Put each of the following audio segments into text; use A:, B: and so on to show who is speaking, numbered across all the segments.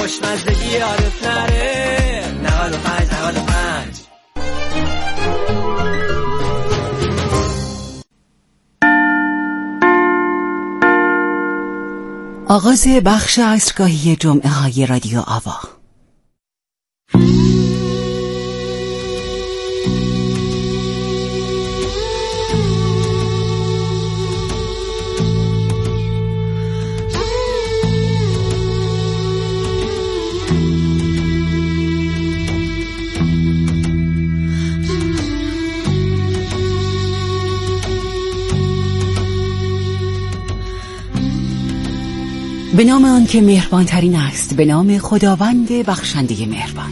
A: خوشمزدگی یادت نره. 95
B: آغاز بخش عصرگاهی جمعه های رادیو آوا. به نام آن که مهربان ترین است، به نام خداوند بخشنده مهربان.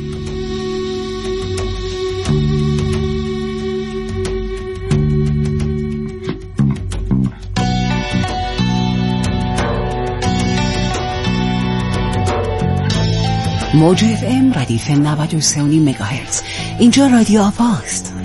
B: موج اف ام ردیف 93.9 مگاهرتز. اینجا رادیو آواست.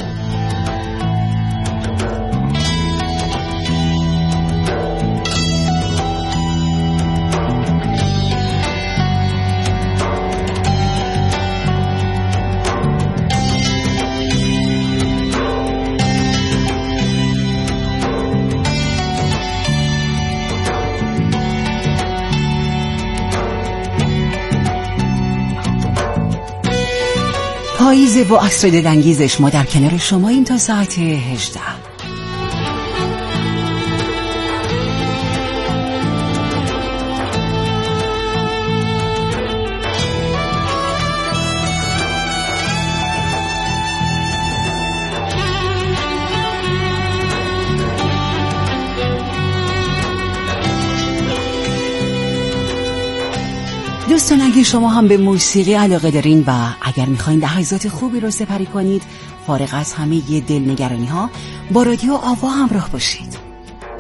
B: پاییزه و عصر دلانگیزش، ما در کنار شما این تا ساعت 18. دوستان، اگه شما هم به موسیقی علاقه دارین و اگر میخواین لحظات خوبی رو سپری کنید فارغ از همه دلنگرانی ها، با رادیو آوا همراه باشید.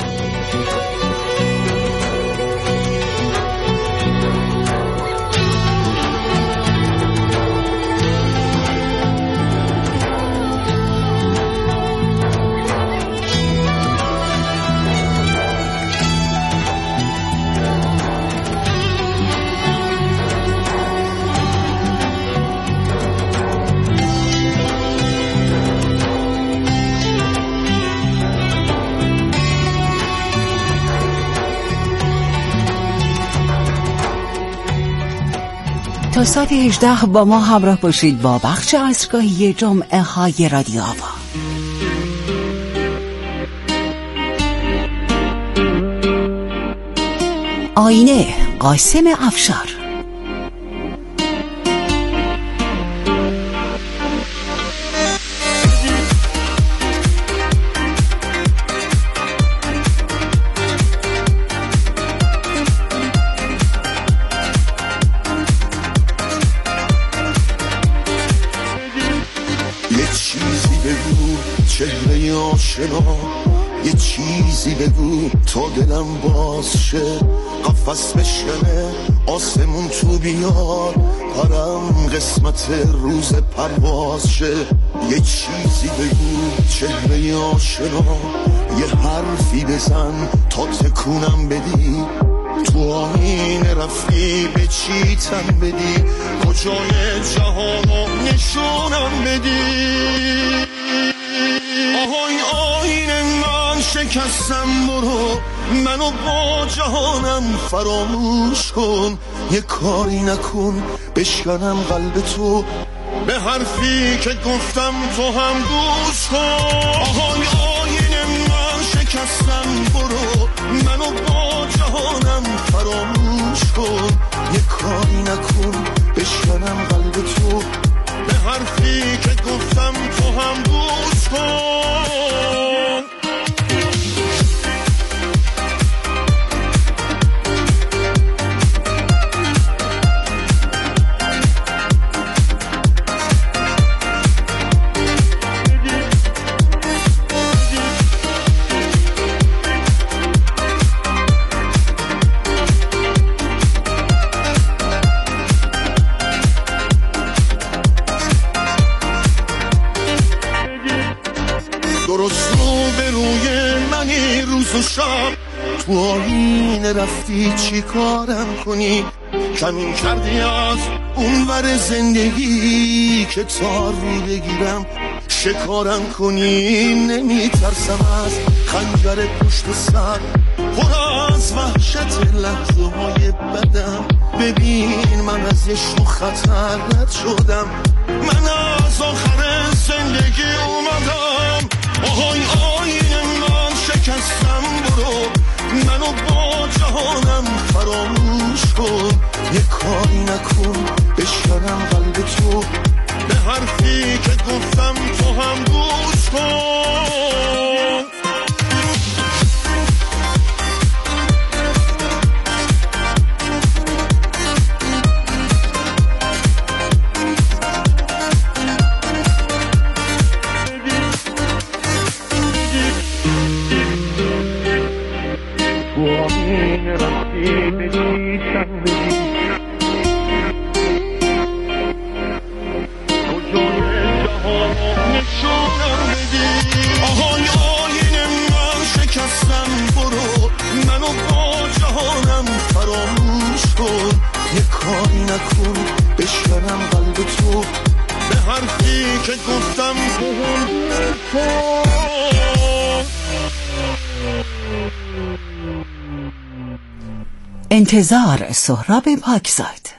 B: تا ساعت 18 با ما همراه باشید با بخش عصرگاهی جمعه های رادیو آوا. آینه، قاسم افشار.
C: یه چیزی بگو تا دلم باز شه، قفس بشکنه آسمون تو بیاد، پرم قسمت روز پرواز شه. یه چیزی بگو چهره آشنا، یه حرفی بزن تا تکونم بدی، تو آینه رفتی به چی تن بدی، کجای جهانو نشونم بدی. آهای آینه من شکستم، برو منو با جهانم فراموش کن، یه کاری نکن بشکنم قلب تو، به حرفی که گفتم تو هم گوش کن. آهای آینه من شکستم، برو منو با جهانم فراموش کن، یه کاری نکن بشکنم قلب تو، به حرفی که گفتم تو هم گوش کن. تو آینه رفتی چی کارم کنی، کمین کردی از اونور زندگی که تار رو بگیرم شکارم کنی. نمیترسم از خنجر پشت سر، پر از وحشت لحظه های بدم. ببین من از یه شو خطر رد شدم، من از آخر زندگی اومدم. آهای آینه من شکستم، برو منو با جهانم فراموش کن. یه کاری نکن بشکنم قلب تو، به حرفی که گفتم تو هم گوش کن. یه کاری نکن بشکنم قلب تو، به حرفی که گفتم
B: انتظار سهراب پاکزاد.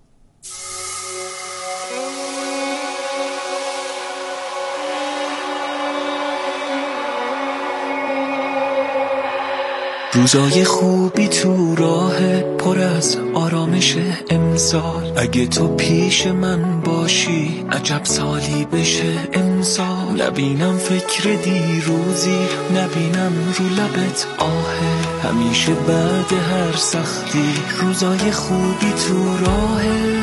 D: روزای خوبی تو راه پر از آرامش امسال، اگه تو پیش من باشی عجب سالی بشه امسال. نبینم فکر دیروزی، نبینم رو لبت آه، همیشه بعد هر سختی روزای خوبی تو راهه.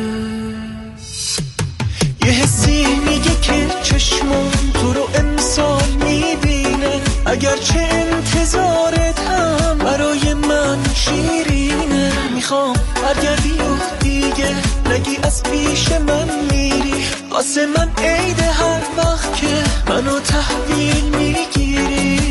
D: یه حسی میگه که چشمم تو رو امسال میبینه، اگرچه انتظارت هم برای من شیرینه. میخوام برگردی و دیگه نگی از پیش من میری، واسه من عید هر وقت که منو تحویل میگیری.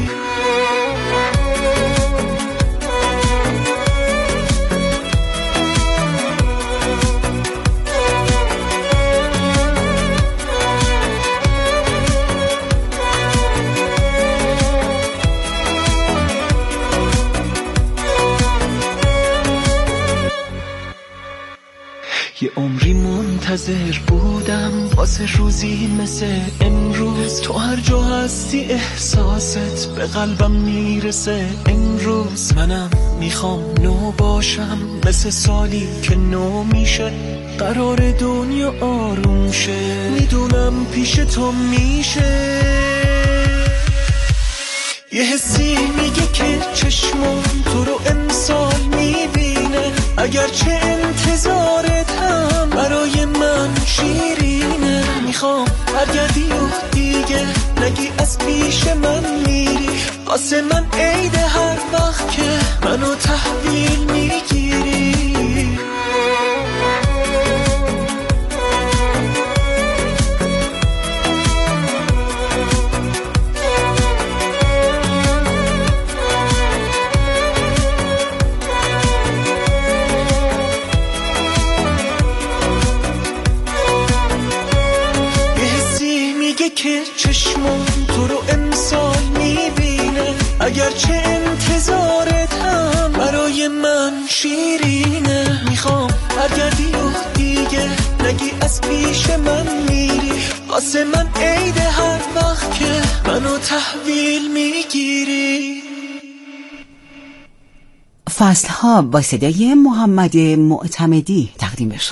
D: یه عمری منتظر بودم واسه روزی مثل امروز، تو هر جا هستی احساست به قلبم میرسه امروز. منم میخوام نو باشم مثل سالی که نو میشه، قرار دنیا آروم شه، میدونم پیش تو میشه. یه حسی میگه که چشمم تو رو امسال میبینه، اگرچه انتظارت هم برای من شیرینه. میخوام برگردی و دیگه نگی از پیش من میری، واسه من عید هر وقت که منو تحویل میگیری. که چشمم تو رو امسال میبینه، اگرچه انتظارت هم برای من شیرینه. میخوام برگردی و دیگه نگی از پیش من میری، واسه من عید هر وقت که منو تحویل میگیری.
B: فصلها با صدای محمد معتمدی تقدیم به شما.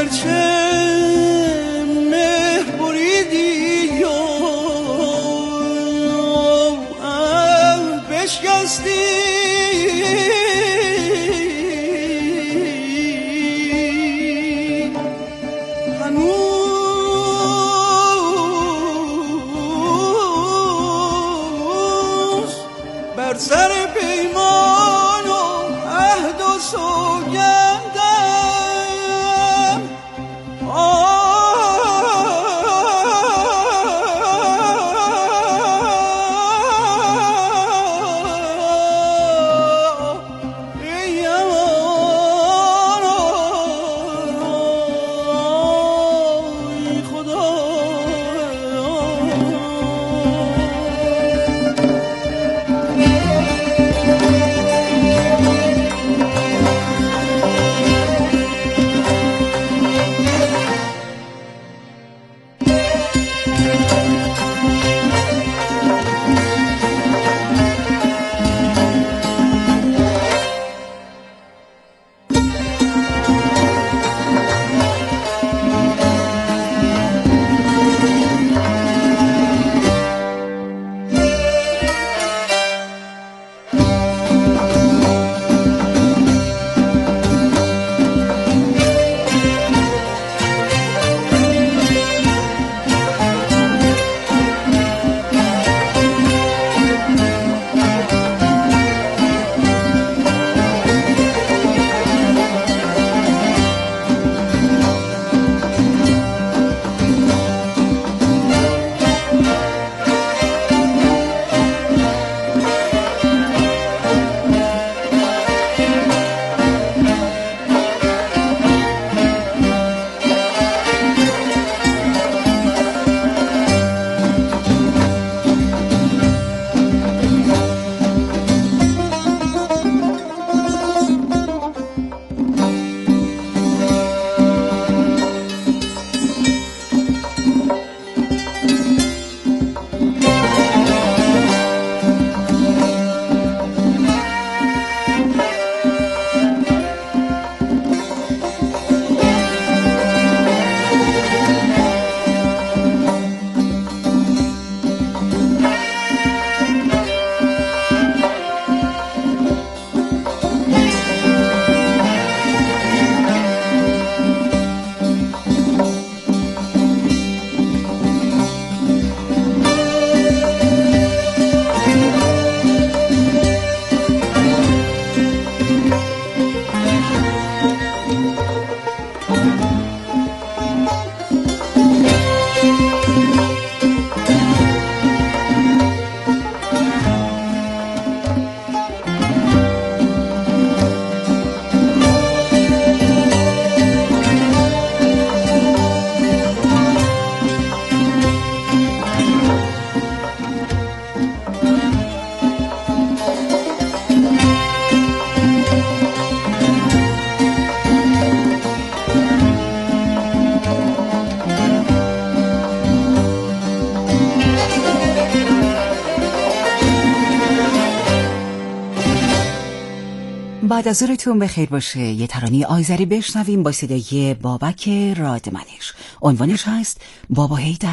B: بعد از ظهرتون بخیر باشه. یه ترانه آذری بشنویم با صدای بابک رادمنش. عنوانش هست بابا حیدر.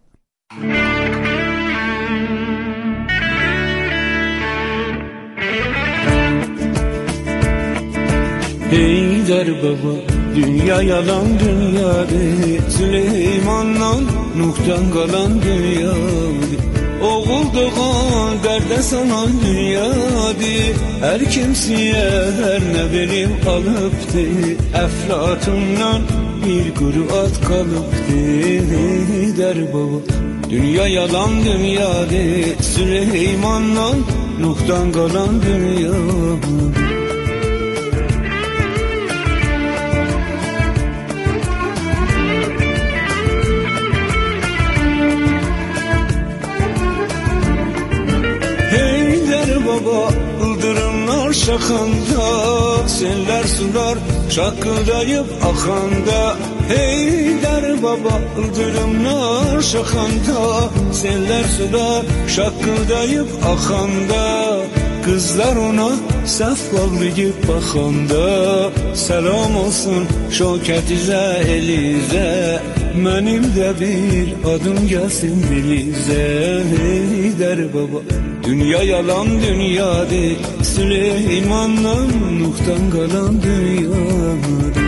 E: Heydər baba, dünya yalan dünyadır, Süleymandan, Nuh'dan qalan dünyadır. Oğul doğan, dərdə sanan dünyadır, hər kimsiyə hər nə verim alıbdır, Əflatundan bir quru at qalıbdır. Heydər baba, dünya yalan dünyadır, Süleymandan, Nuh'dan qalan dünyadır. Baba, ıldırımlar şakanda, seller sular şakıdayıp akanda. Heydər baba, ıldırımlar şakanda, seller sular şakıdayıp akanda. Qızlar ona saf bağlayıb baxanda Salam olsun Şövkətizə, Elizə Mənim də bir adım gəlsin Bilizə Heydər baba Dünya yalan dünyadır Süleymandan Nuh'tan qalan dünyadır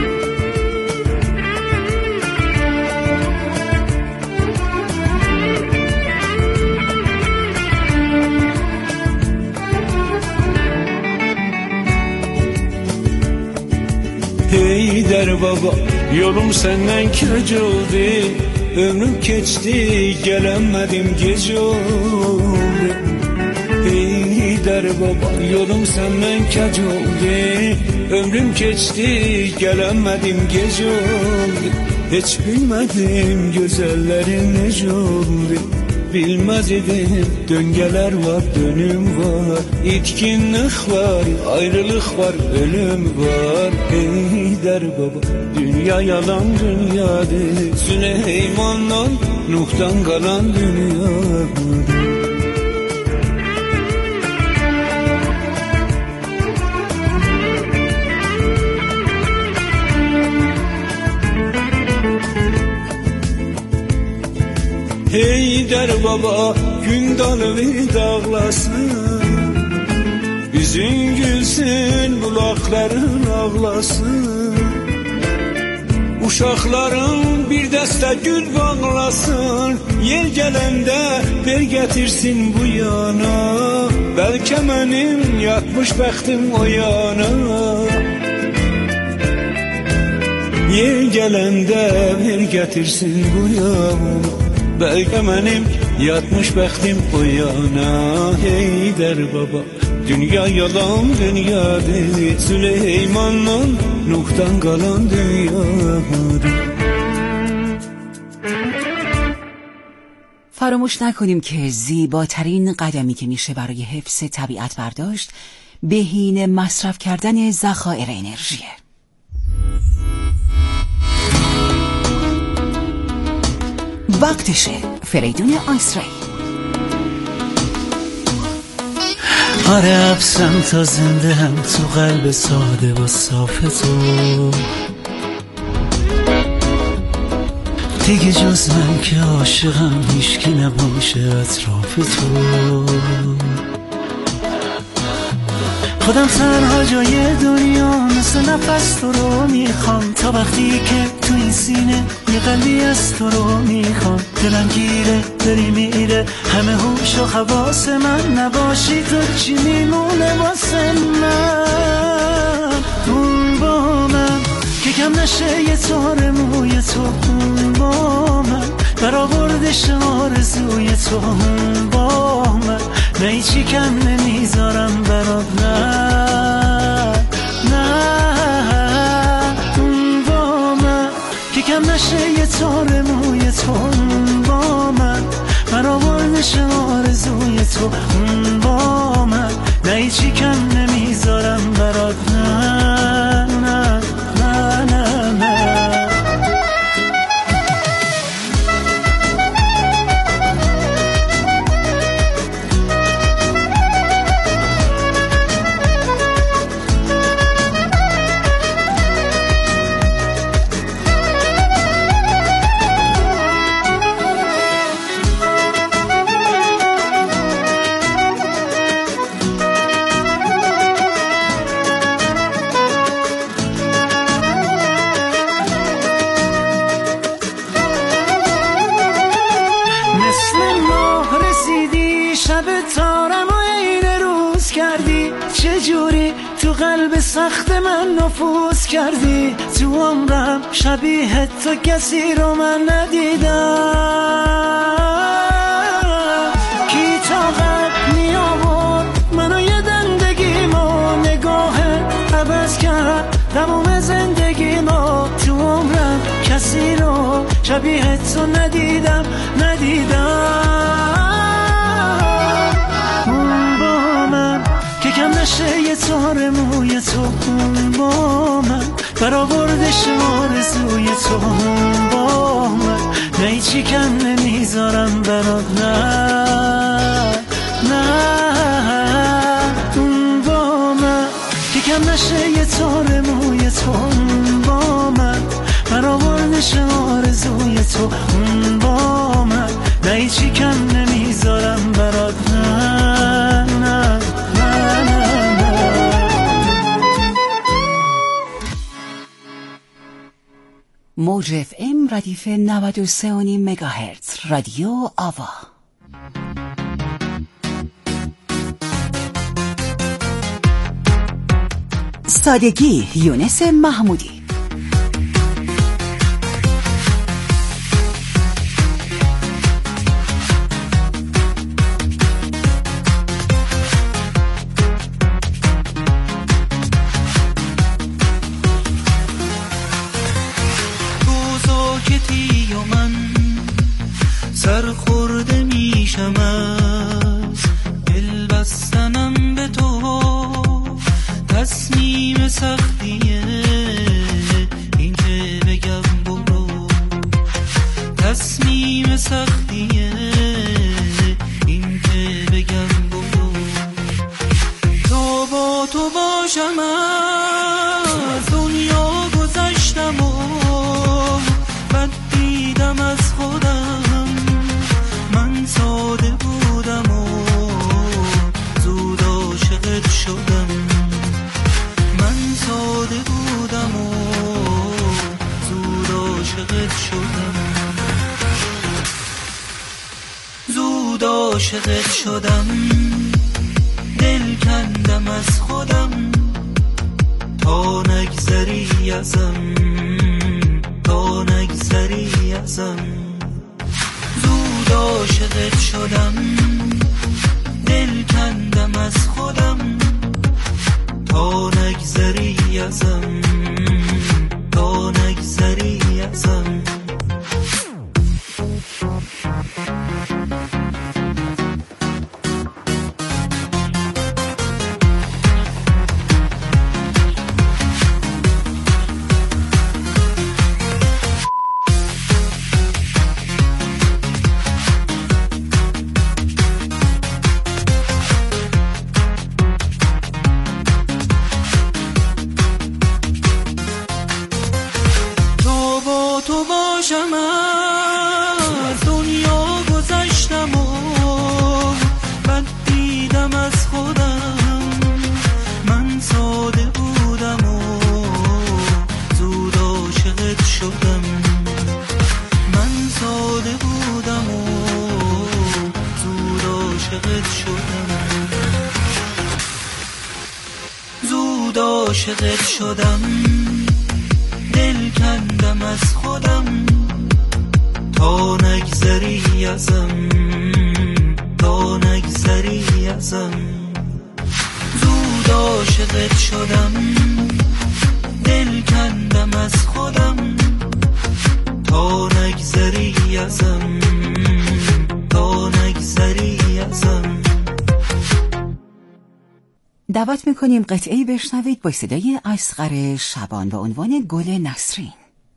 E: Heydər baba, yolum səndən kəc oldu Ömrüm keçdi, gələmədim gec oldu Heydər baba, yolum səndən kəc oldu Ömrüm keçdi, gələmədim gec oldu Heç bilmədim, gözəllərin necə oldu Bilməz idim, döngələr var, dönüm var İtkinlik var, ayrılıq var, ölüm var Heydər baba, dünya yalan dünyadır Süleymandan, Nuh'tan qalan dünyadır Heydər baba, gün dalığı dağlasın Üzün gülsün, bulaqların ağlasın Uşaqların bir dəstə gül bağlasın Yer gələndə bel gətirsin bu yana Bəlkə mənim yatmış bəxtim o yana Yer gələndə bel gətirsin bu yana Bəlkə mənim yatmış bəxtim o yana Heydər baba Dünya yalan dünyadır Süleymandan Nuh'tan qalan dünyadır
B: فراموش نکنیم که زیباترین قدمی که میشه برای حفظ طبیعت برداشت بهینه مصرف کردن ذخایر انرژیه. وقتشه. فریدون آیسری.
D: آره حبسم تا زنده هم تو قلب ساده و صاف تو دیگه جز من که عاشقم هیچکی نباشه اطراف تو خودم تنها جای دنیا مثل نفس تو رو میخوام تا وقتی که تو این سینه یه قلبی از تو رو میخوام دلم گیره داری میره همه هوش و حواس من نباشی تو چی میمونه واسه من اون با من که کم نشه یه تار موی تو اون با من برآوردش آرزوی تو اون با من نه ایچی کم نمیذارم برات نه اون با من که کم نشه یه تار موی تو اون با من برآوردش آرزوی تو اون با من نه ایچی کم نمیذارم برات نه سخت من نفوذ کردی تو عمرم شبیه تو کسی رو من ندیدم کی طاقت می آورد منو یه دندگیمو نگاه عوض کرد تموم زندگیمو تو عمرم کسی رو شبیه تو ندیدم اون با من که کم نشه یه تار موی تو اون با من برآوردش آرزوی تو اون با من نه ایچی کم نمیذارم برات نه اون کم نشه یه تار موی تو با من برآورد نشه آرزوی تو با من نه هیچی کم نمیذارم برات نه نه نه نه نه.
B: موج اف ام ردیف 93.5 مگاهرتز رادیو آوا. سادگی یونس محمودی.
D: سرخورده میشم از دل بستنم به تو تصمیم سختیه این که بگم برو تصمیم سختیه این که بگم برو تا با تو باشم از دنیا گذشتم و بد دیدم از خودم ساده بودم و زود عاشقت شدم من ساده بودم و زود عاشقت شدم زود عاشقت شدم دل کندم از خودم تا نگذری ازم تا نگذری ازم عاشقت شدم دل کندم از خودم تا نگذری ازم تا نگذری ازم عاشقت شدم دل کندم از خودم تا نگذری ازم تا نگذری ازم زود عاشقت شدم دل کندم از خودم تا نگذری ازم تا نگذری ازم.
B: دعوت میکنیم قطعه‌ای بشنوید با صدای اصغر شبان با عنوان گل نسرین.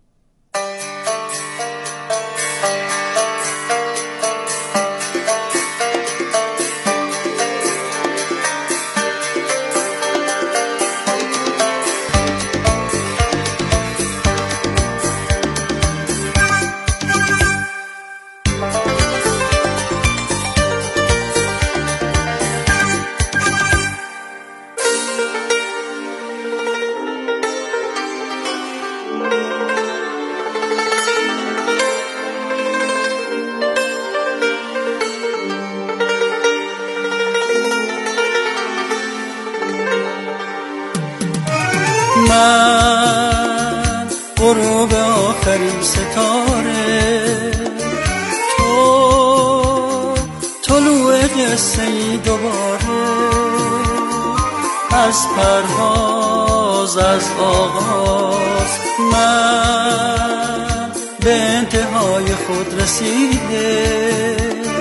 D: من غروب آخرین ستاره تو طلوع قصه‌ای دوباره از پرواز از آغاز من به انتهای خود رسیده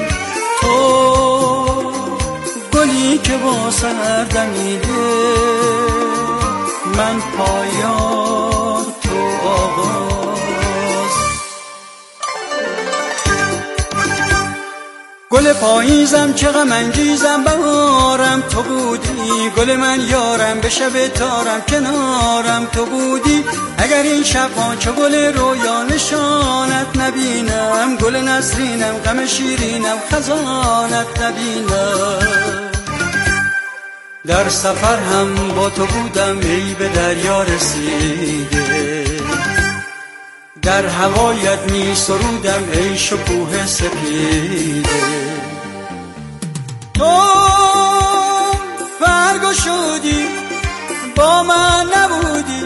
D: تو گلی که با سحر دمیده من پایان تو آغاز
E: گل پاییزم چه غم انگیزم بهارم تو بودی، گل من یارم به شب تارم کنارم تو بودی. اگر این شبها چو گل رویا نشانت نبینم، گل نسرینم غم شیرینم خزانت نبینم. در سفر هم با تو بودم ای به دریا رسیده، در هوایت می سرودم ای شکوه سپیده. تو برگشودی با من نبودی،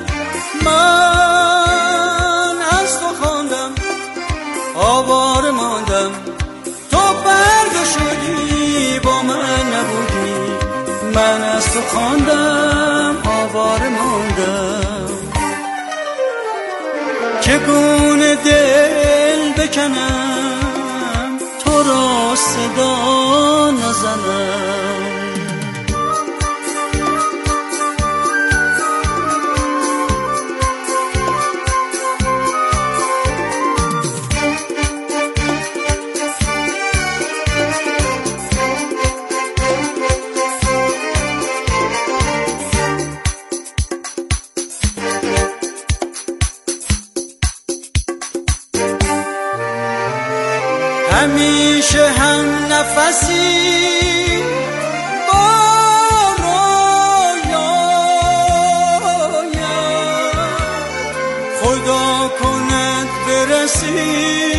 E: من از تو خواندم آواره ماندم. تو برگشودی با من نبودی، من از تو خواندم آواره ماندم. چگونه دل بکنم تو را صدا نزنم. همیشه هم نفسی با رویایم، خدا کند برسی